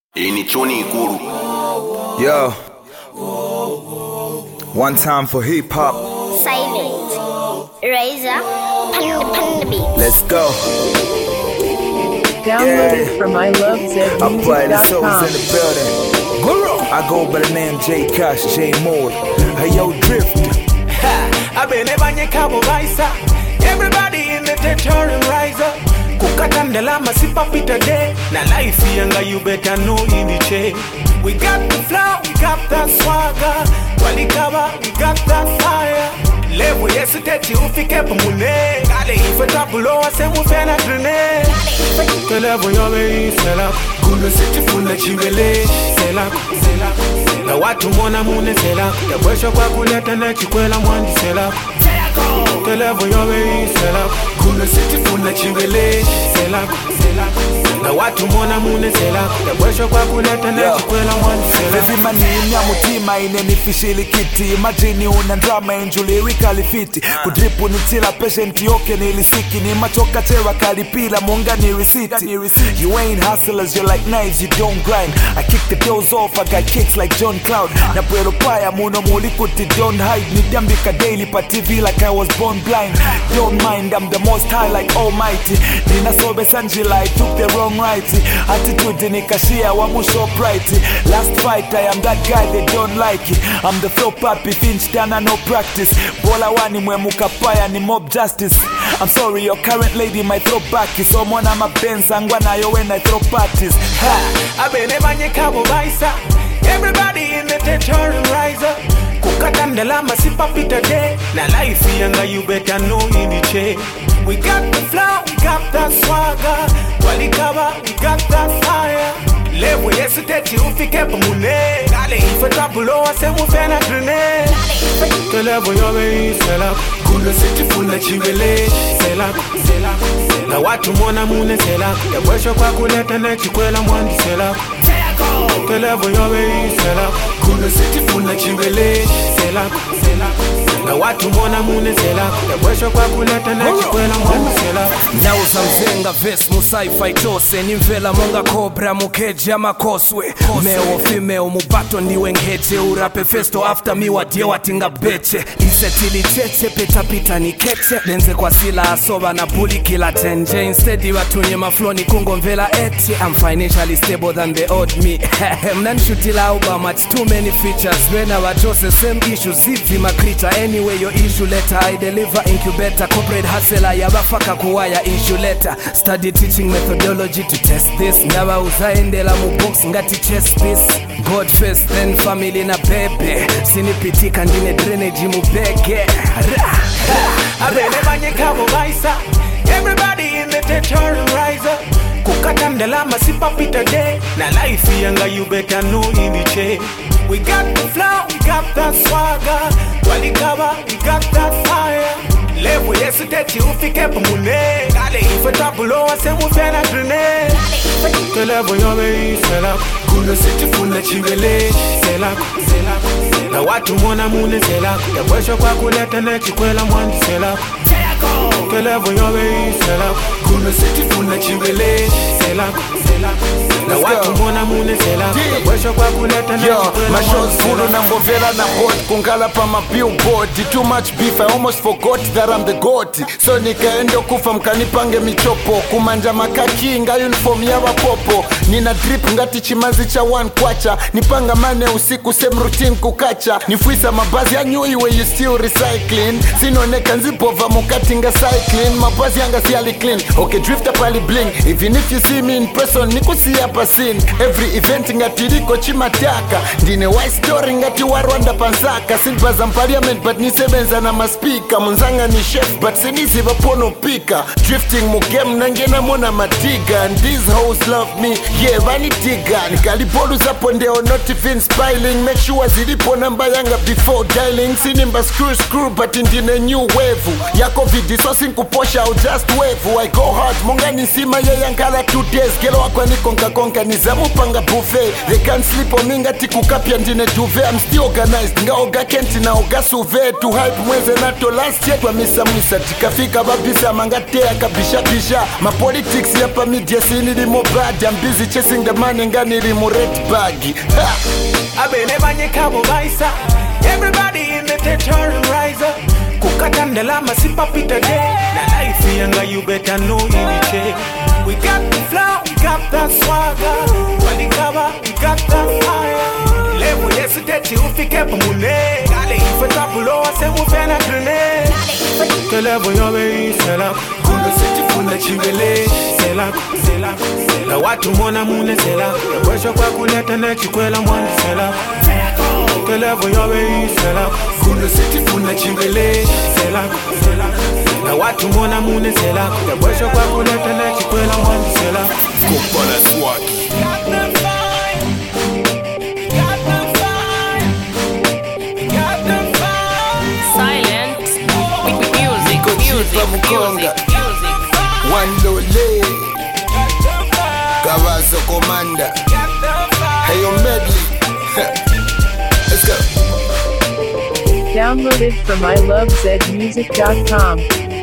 Yo, one time for hip hop. Silent, Razor, Panda beat. Let's go. Download it from I play the souls ilovezmusic.com. in the building. Guru. I go by the name J Cash, J Moore. Hey yo, Drift. I've been a cabo baisa. Everybody in the territorial rise up. Kukatandela masipa pita day. Na life yanga you better know in the chain. We got the flow, we got that swagger. Walikaba, we got that fire. Levo yesiteti ufike pumune. Kale ife tabulo ase mufena grenade. Televo yobe selak. Kuno siti funda chivele. Selak, selak. Na watu mona mune selak. Ya bwesho kwa kuleta na chikwela mwandi selak. Televo yobe selak. Kuno siti funda chivele. Selak, selak. Na watu mona mune selak. Ya bwesho kwa kuleta na chikwela mwandi selak. Vivi mani ya mutima inenifishili kiti. Imagine una drama injuli kalifiti. Kudripu nitila patient yoke nilisiki. Ni machoka chewa kalipila munga ni risiti. You ain't hustlers, you're like knives, you don't grind. I kick the doors off, I got kicks like John Cloud. Na puero paya muno mulikuti don't hide. Nidambika daily pa TV like I was born blind. Don't mind, I'm the most high like almighty. Nina sobe sanjila, I took the wrong right. Attitude nikashia wa musho bright. Last fight, I am that guy they don't like it. I'm the flow papi, finch dana no practice. Bola wani mwe mukapaya ni mob justice. I'm sorry, your current lady might throw back. Someone I'm a Benz and yo when I throw parties. Ha! I've been a cabo baisa. Everybody in the territorial rise up. Kukatandela masipa pita day. Na life yanga you better know in the chain. We got the flow, we got that swagger. Walikaba, we got that fire. Levo yesiteti ufike pumune. Kale ife tabulo ase mufena grenade. Televo yobe selak. Kuno siti funda chivele. Selak, selak. Na watu mona mune selak. Ya bwesho kwa kuleta na chikwela mwandi selak. Televo yobe selak. Kuno siti funda chivele. Selak, selak. Na watu mona mune selak. Ya bwesho kwa kuleta na chikwela mwandi selak. Nauza mzenga ves musaifa itose. Nimvela monga cobra mukeja makoswe. Meo female mubato niwe ngeje. Urape festo after mi wadie watinga beche. Isetili cheche peta pita ni keche. Lenze kwa sila asoba na bully kila tenje. Instead watunye mafloni kungo mvela eti. I'm financially stable than the odd me. Mnanishutila Obama, it's too many features. When I was same issues, zivi makrita. Anyway your issue letter, I deliver incubator. Corporate hustler, yabafaka kuwaya insulator. Study teaching methodology to test this. Nawa uzaendela mubox ngati chess piece. God first, then family na bebe. Sinipitika ndine drainage mubeke. Abele cabo baisa. Everybody in the territorial rise up. Kukatandela masipa pita day. Na life yanga you better know in the chain. We got the flow, we got that swagger. Walikaba, we got that fire. Levo yesiteti ufike pumune. Kale ife tabulo ase mufena grenade. Televo yobe selak. Kuno siti funda chivele. Selak, selak. Na watu mona mune selak. Ya bwesho kwa kuleta na chikwela mwandi selak. Televo yobe selak. Kuno siti funda chivele. Selak, selak. Na watu mona mune selak. Ya bwesho kwa kuleta na chikwela my show's mwandi full selak. na mbovela na hot kungala pa my billboard. Too much beef, I almost forgot that I'm the goat. So nikaendo kufa mkanipange michopo. Kumanja makaki nga uniform ya wapopo. Nina drip ngati chimazi cha one kwacha. Nipanga mane usiku same routine kukacha. Nifuisa mabazi ya nyui where you still recycling. Sinoneka nzipova mukatinga cycling. Mabazi yanga siali clean. Okay, drifter pali bling. Even if you see me in person, nikusi hapa scene. Every event ngati liko chimataka. Ndine white story ngati warwanda pansaka. Sinbaza parliament but nisebenza na maspika. Munzanga ni chef but sinisi vapono pika. Drifting mugame nangena mona matiga. And these hoes love me, yeah vanitiga. Nikalipolu zapo ndeo not even spying. Make sure zilipo namba yanga before dialing. Sinimba screw but ndine new wave. Yako vidi so sinkuposha au just wave. I go hard munga nisima ya yankala 2 days. Gelo wakwa ni konka nizamu panga buffet. They can't sleep on minga tiku kapi pia ndine duve I'm still organized ngaoga kenti naoga suve tu hype mweze nato last year kwa misa tikafika babisa mangatea kabisha mapolitics yapa media sini limo bad I'm busy chasing the money ngani limo red bag abene banye kabo baisa everybody in the deterrent rise up kukatandela masipa pita day na life yanga you better know iliche we got the flow we got that swagger walikaba we got that fire level yesterday ufike pamune gale ife tabulo ase mufena grenade que level yo be sela kundo city funda chimbele sela la watu mona mune sela bwesho kwa kuleta na chikwela mwana sela que level yo be sela kundo city funda chimbele sela la watu mona mune sela bwesho kwa kuleta na chikwela mwana sela Kupala swaki Mukonga One Lole Gavazo Commander Hey yo medley Let's go Downloaded from ilovezmusic.com.